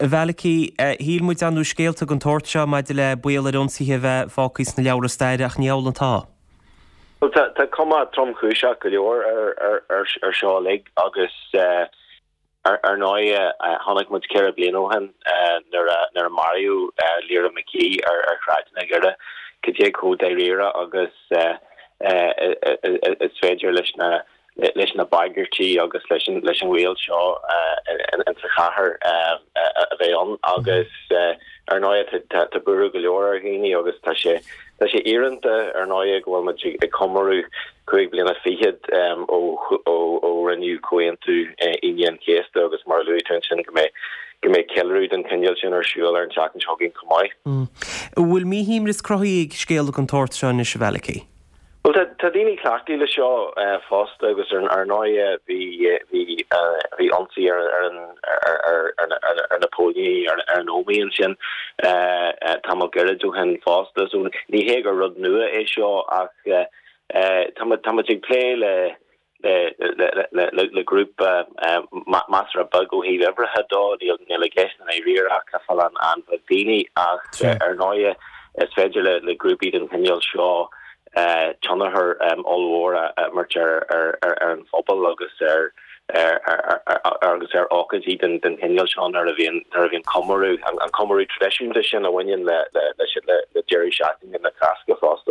Bhealachí híl muid anú scéalta an tortse maid le buile domsaí a bheith fácís na leabhar staide ach níall antá. Tá cuma trom chúiseach go leor ar seo lig agus ar náide tháinig muid ceir bliain óhan nar Mario Líra McKee ar chráidna gcuirde go dtí có daoire agus is féidir leis na bagirtí agus leis an bhfuil seo an sa chathair a bheith an agus ar náide tá burú go leor ar ghaoine agus tá sé éireanta ar náide go bhfuil muid ag cumrú chuig bliana fichiid ó raniu coin tú iníon chéasta agus mar luúitún sin go mé ceilrúd an cinneal sin ar siúil ar an teach an seogin cumáid. Bhfuil míhíimris crothaí ag scéal an tórt seo na Bhealachí? Well, tá daoine cleachtaí le seo fásta agus ar náide bhí ansaí ar Napóleon ar an ómíonn sin tá má gcuireadú hen fásta so ní hé gur rud nua é seo ach tá ag lé le grúp Master Bug ó híh ebrethe dá ní le gceisna é riar ach fall an daoine ach ar náide is féidir le grúpí an cinneal seo Chonahar all-war merch ar an fphobal agus ácadí den hinneal seán ar a bhíon Comarú an Comarú tradiisiúnta sin a bhain le Jerry Shatting in na casca fásta.